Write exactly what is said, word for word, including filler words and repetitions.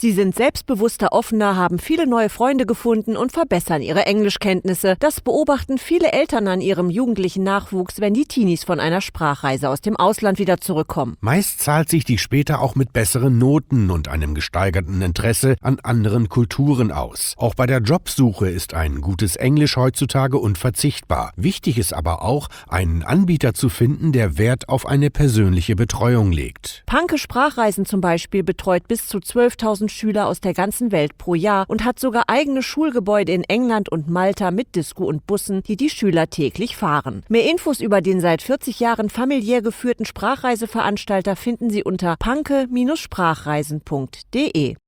Sie sind selbstbewusster, offener, haben viele neue Freunde gefunden und verbessern ihre Englischkenntnisse. Das beobachten viele Eltern an ihrem jugendlichen Nachwuchs, wenn die Teenies von einer Sprachreise aus dem Ausland wieder zurückkommen. Meist zahlt sich die später auch mit besseren Noten und einem gesteigerten Interesse an anderen Kulturen aus. Auch bei der Jobsuche ist ein gutes Englisch heutzutage unverzichtbar. Wichtig ist aber auch, einen Anbieter zu finden, der Wert auf eine persönliche Betreuung legt. Panke Sprachreisen zum Beispiel betreut bis zu zwölftausend Schüler aus der ganzen Welt pro Jahr und hat sogar eigene Schulgebäude in England und Malta mit Disco und Bussen, die die Schüler täglich fahren. Mehr Infos über den seit vierzig Jahren familiär geführten Sprachreiseveranstalter finden Sie unter panke Bindestrich sprachreisen punkt de.